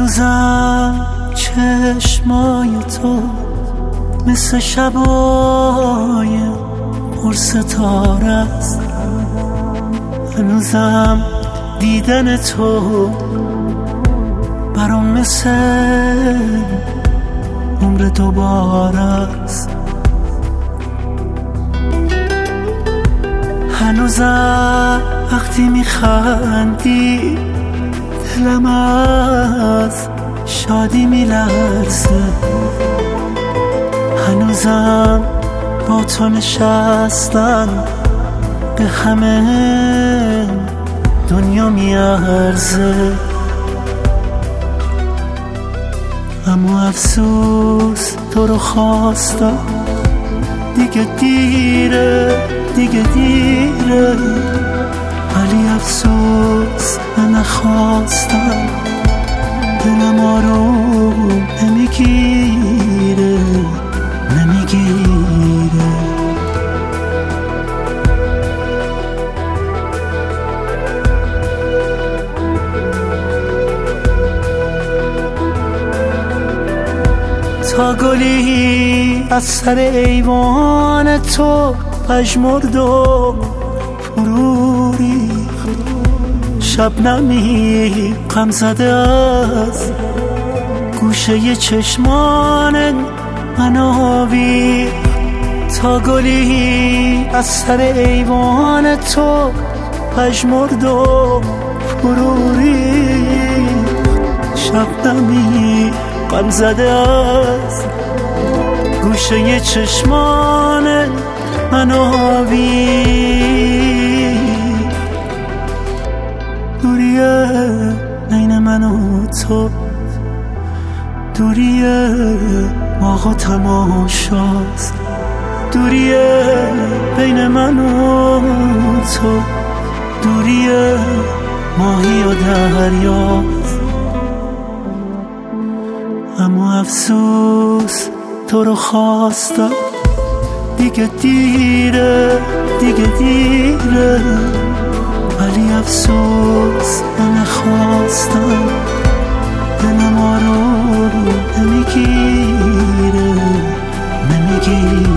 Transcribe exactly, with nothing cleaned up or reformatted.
هنوزم چشمای تو مثل شبای پر ستاره است. هنوزم دیدن تو برام مثل عمر دوباره است. هنوزم وقتی میخندی دلم از شادی میلرزه. هنوزم با تو نشستن به همه دنیا میارزه. اما افسوس تو رو خواستم، دیگه دیره دیگه دیره. ولی افسوس من نخواستم، دلم آروم نمیگیره نمیگیره. تا گلی از سر ایوان تو پژمرد و فرو ریخت. شبنمی غم زده از گوشه چشمان من آویخت. تا گلی از سر ایوان تو پژمرد و فرو ریخت. شبنمی غم زده از گوشه چشمان من آویخت. دوریه بین من و تو، دوریه باغ و تماشاست. دوریه بین من و تو، دوریه ماهی و دریاست. اما افسوس تو رو خواستم، دیگه دیره دیگه دیره. ولی افسوس من نخواستم، دلم آروم نمیگیره نمیگیره.